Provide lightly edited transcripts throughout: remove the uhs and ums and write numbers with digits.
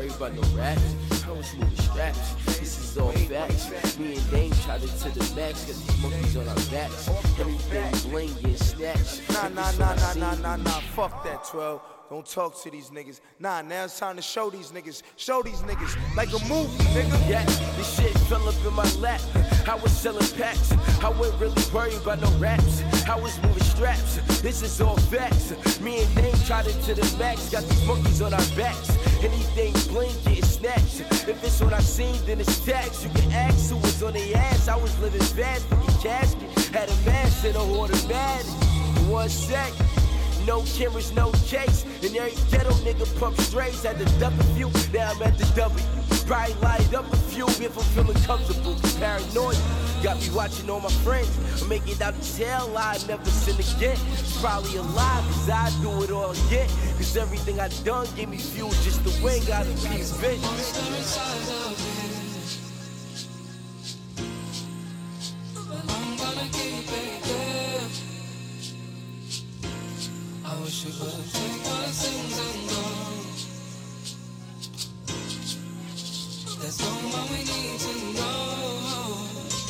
worried about no raps. I was moving straps. This is all facts. Me and Dame tried it to the max. Got these monkeys on our backs. Everything bling getting snatched. Nah. Fuck that, 12. Don't talk to these niggas. Nah, now it's time to show these niggas. Show these niggas like a movie, nigga. Yeah, this shit fell up in my lap. I was selling packs. I wasn't really worried about no raps. I was moving straps. This is all facts. Me and Dame tried it to the max. Got these monkeys on our backs. Anything bling getting snatched. If it's what I seen, then it's tax. You can ask who was on the ass. I was living fast, fucking casket. Had a mask in a automatic. 1 sec. No cameras, no case. And every ghetto nigga pump strays. Had to duck a few, now I'm at the W. Probably light up a few if I'm feeling comfortable. Paranoid, got me watching all my friends. I make it out the hell, I never sin again. Probably alive, cause I do it all again. Cause everything I done gave me fuel just to win. Gotta be a bitch. I'm gonna keep it good. I wish you would take all the things and go. There's no more we need to know.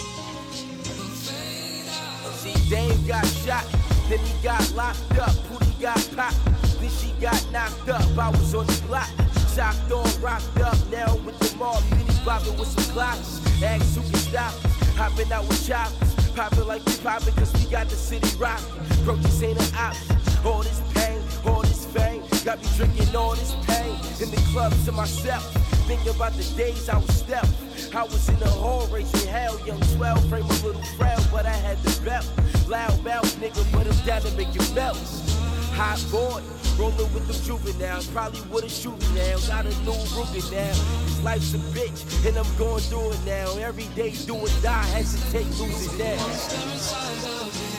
See, Dame got shot, then he got locked up. Pootie got popped, then she got knocked up. I was on the block, chopped on, rocked up. Now with the mob, Benny bobbing with some clocks. Ask who can stop us, hopping out with choppers. Popping like we popping, cause we got the city rocking. Bro, this ain't an option. All this pain, all this fame, got me drinking all this pain. In the club to myself, thinking about the days I was stealth. I was in the hall racing hell, young 12, frame a little frail, but I had the belt. Loud mouth nigga, but I'm down to make you melt. Hot boy, rolling with them juveniles, probably with a shooting now. Got a new Ruger now. This life's a bitch, and I'm going through it now. Every day do or die, hesitate, lose it now.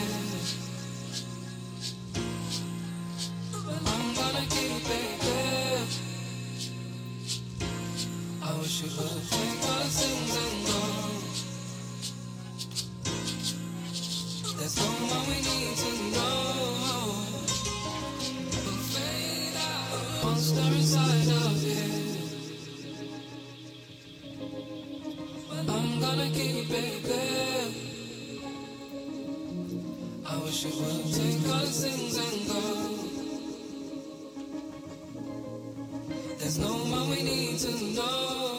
I wish you would take all the things and go. There's no more we need to know. We'll fade out. Monster inside of you. But I'm gonna keep it good. I wish you would take all the things and go. There's no more we need to know.